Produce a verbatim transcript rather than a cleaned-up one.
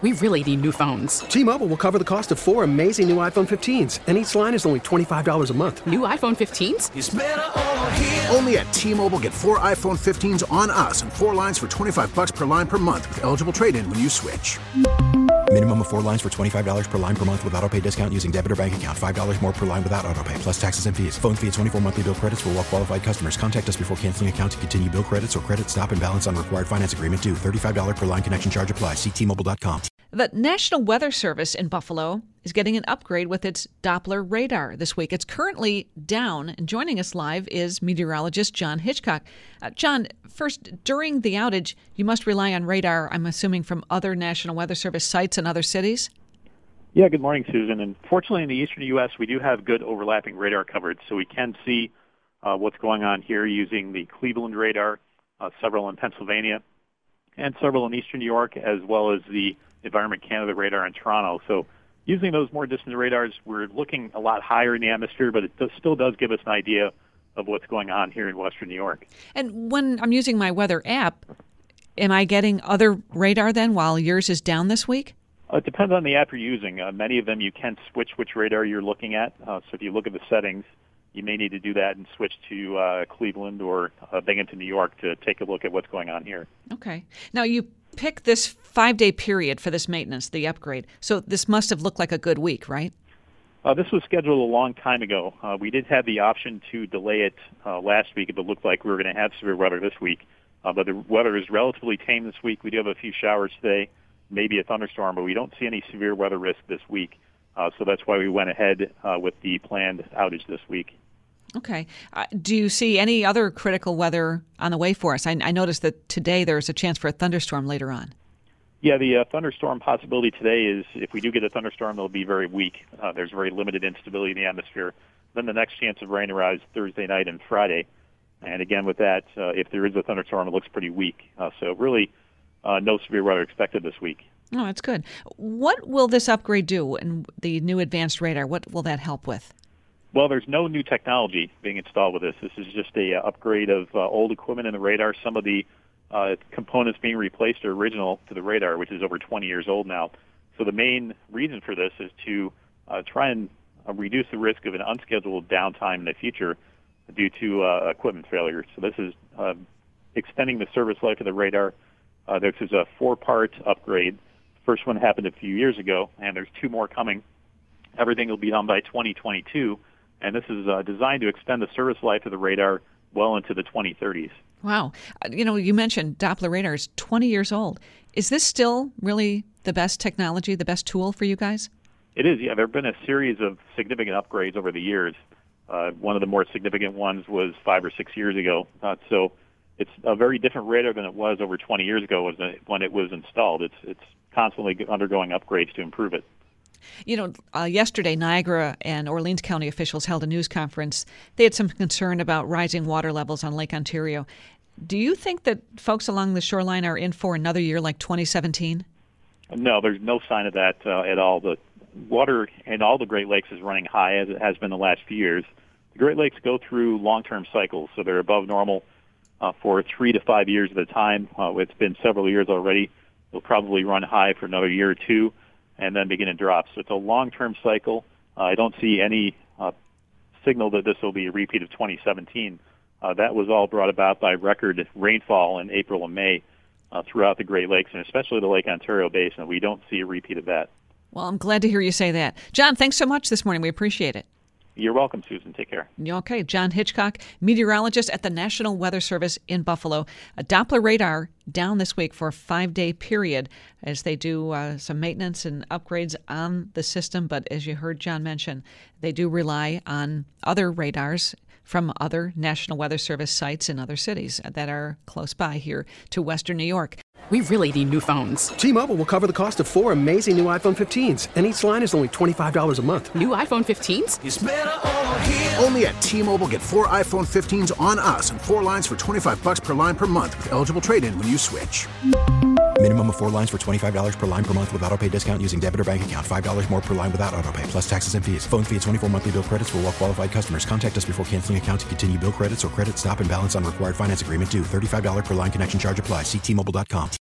We really need new phones. T-Mobile will cover the cost of four amazing new iPhone fifteens, and each line is only twenty-five dollars a month. New iPhone fifteens? It's better over here. Only at T-Mobile, get four iPhone fifteens on us and four lines for twenty-five dollars per line per month with eligible trade-in when you switch. Minimum of four lines for twenty-five dollars per line per month with autopay discount using debit or bank account. five dollars more per line without autopay, plus taxes and fees. Phone fee at twenty-four monthly bill credits for well-qualified customers. Contact us before canceling account to continue bill credits or credit stop and balance on required finance agreement due. thirty-five dollars per line connection charge applies. See T Mobile dot com. The National Weather Service in Buffalo is getting an upgrade with its Doppler radar this week. It's currently down, and joining us live is meteorologist John Hitchcock. Uh, John, first, during the outage, you must rely on radar, I'm assuming, from other National Weather Service sites in other cities? Yeah, good morning, Susan. And fortunately, in the eastern U S, we do have good overlapping radar coverage, so we can see uh, what's going on here using the Cleveland radar, uh, several in Pennsylvania, and several in eastern New York, as well as the Environment Canada radar in Toronto. So using those more distant radars, we're looking a lot higher in the atmosphere, but it does, still does give us an idea of what's going on here in western New York. And when I'm using my weather app, am I getting other radar then while yours is down this week? Uh, it depends on the app you're using. Uh, many of them you can switch which radar you're looking at. Uh, so if you look at the settings, you may need to do that and switch to uh, Cleveland or uh, Binghamton, New York to take a look at what's going on here. Okay. Now, you pick this five-day period for this maintenance, the upgrade. So this must have looked like a good week, right? Uh, this was scheduled a long time ago. Uh, we did have the option to delay it uh, last week if it looked like we were going to have severe weather this week. Uh, but the weather is relatively tame this week. We do have a few showers today, maybe a thunderstorm, but we don't see any severe weather risk this week. Uh, so that's why we went ahead uh, with the planned outage this week. Okay. Uh, do you see any other critical weather on the way for us? I, I noticed that today there's a chance for a thunderstorm later on. Yeah, the uh, thunderstorm possibility today is if we do get a thunderstorm, it'll be very weak. Uh, there's very limited instability in the atmosphere. Then the next chance of rain arrives Thursday night and Friday. And again, with that, uh, if there is a thunderstorm, it looks pretty weak. Uh, so really, uh, no severe weather expected this week. Oh, that's good. What will this upgrade do in the new advanced radar? What will that help with? Well, there's no new technology being installed with this. This is just a uh, upgrade of uh, old equipment in the radar. Some of the uh, components being replaced are original to the radar, which is over twenty years old now. So the main reason for this is to uh, try and uh, reduce the risk of an unscheduled downtime in the future due to uh, equipment failure. So this is uh, extending the service life of the radar. Uh, this is a four-part upgrade. The first one happened a few years ago, and there's two more coming. Everything will be done by twenty twenty-two. And this is uh, designed to extend the service life of the radar well into the twenty thirties. Wow. You know, you mentioned Doppler radar is twenty years old. Is this still really the best technology, the best tool for you guys? It is, yeah. There have been a series of significant upgrades over the years. Uh, one of the more significant ones was five or six years ago. Uh, so it's a very different radar than it was over twenty years ago when it was installed. It's, it's constantly undergoing upgrades to improve it. You know, uh, yesterday, Niagara and Orleans County officials held a news conference. They had some concern about rising water levels on Lake Ontario. Do you think that folks along the shoreline are in for another year like twenty seventeen? No, there's no sign of that uh, at all. The water in all the Great Lakes is running high, as it has been the last few years. The Great Lakes go through long-term cycles, so they're above normal uh, for three to five years at a time. Uh, it's been several years already. They'll probably run high for another year or two, and then begin to drop. So it's a long-term cycle. Uh, I don't see any uh, signal that this will be a repeat of twenty seventeen. Uh, that was all brought about by record rainfall in April and May uh, throughout the Great Lakes, and especially the Lake Ontario Basin. We don't see a repeat of that. Well, I'm glad to hear you say that. John, thanks so much this morning. We appreciate it. You're welcome, Susan. Take care. Okay. John Hitchcock, meteorologist at the National Weather Service in Buffalo. A Doppler radar down this week for a five-day period as they do uh, some maintenance and upgrades on the system. But as you heard John mention, they do rely on other radars from other National Weather Service sites in other cities that are close by here to Western New York. We really need new phones. T-Mobile will cover the cost of four amazing new iPhone fifteens, and each line is only twenty-five dollars a month. New iPhone fifteens? It's better over here. Only at T-Mobile, get four iPhone fifteens on us and four lines for twenty-five dollars per line per month with eligible trade-in when you switch. Minimum of four lines for twenty-five dollars per line per month with autopay discount using debit or bank account. five dollars more per line without autopay, plus taxes and fees. Phone fee at twenty-four monthly bill credits for well-qualified customers. Contact us before canceling account to continue bill credits or credit stop and balance on required finance agreement due. thirty-five dollars per line connection charge applies. See T Mobile dot com.